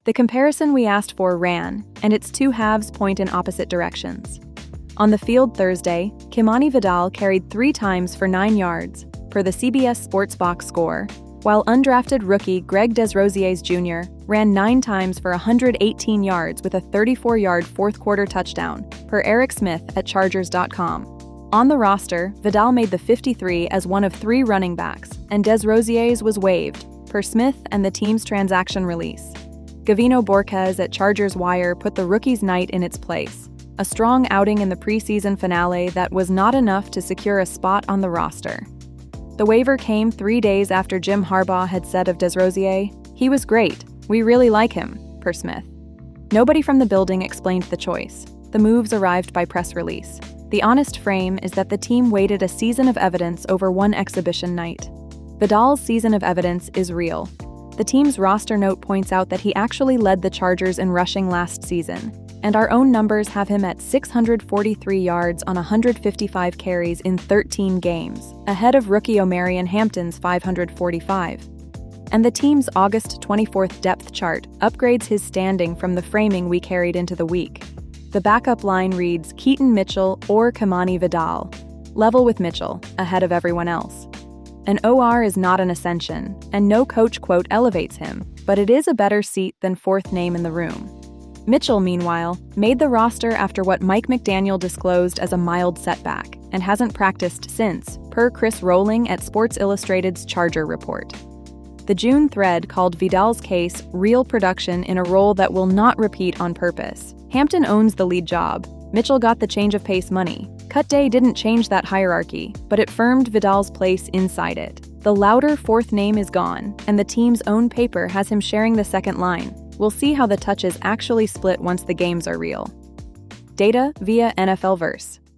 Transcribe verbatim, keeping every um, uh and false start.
The comparison we asked for ran, and its two halves point in opposite directions. On the field Thursday, Kimani Vidal carried three times for nine yards, per the C B S Sports Box score, while undrafted rookie Greg Desrosiers Junior ran nine times for one hundred eighteen yards with a thirty-four-yard fourth-quarter touchdown, per Eric Smith at Chargers dot com. On the roster, Vidal made the fifty-three as one of three running backs, and Desrosiers was waived, per Smith and the team's transaction release. Gavino Borquez at Chargers Wire put the rookie's night in its place, a strong outing in the preseason finale that was not enough to secure a spot on the roster. The waiver came three days after Jim Harbaugh had said of Desrosiers, "He was great. We really like him," per Smith. Nobody from the building explained the choice. The moves arrived by press release. The honest frame is that the team waited a season of evidence over one exhibition night. Vidal's season of evidence is real. The team's roster note points out that he actually led the Chargers in rushing last season, and our own numbers have him at six hundred forty-three yards on one hundred fifty-five carries in thirteen games, ahead of rookie Omarion Hampton's five hundred forty-five. And the team's August twenty-fourth depth chart upgrades his standing from the framing we carried into the week. The backup line reads Keaton Mitchell or Kimani Vidal, level with Mitchell, ahead of everyone else. An O R is not an ascension, and no coach quote elevates him, but it is a better seat than fourth name in the room. Mitchell, meanwhile, made the roster after what Mike McDaniel disclosed as a mild setback and hasn't practiced since, per Chris Rowling at Sports Illustrated's Charger report. The June thread called Vidal's case real production in a role that will not repeat on purpose. Hampton owns the lead job. Mitchell got the change of pace money. Cut day didn't change that hierarchy, but it firmed Vidal's place inside it. The louder fourth name is gone, and the team's own paper has him sharing the second line. We'll see how the touches actually split once the games are real. Data via N F L Verse.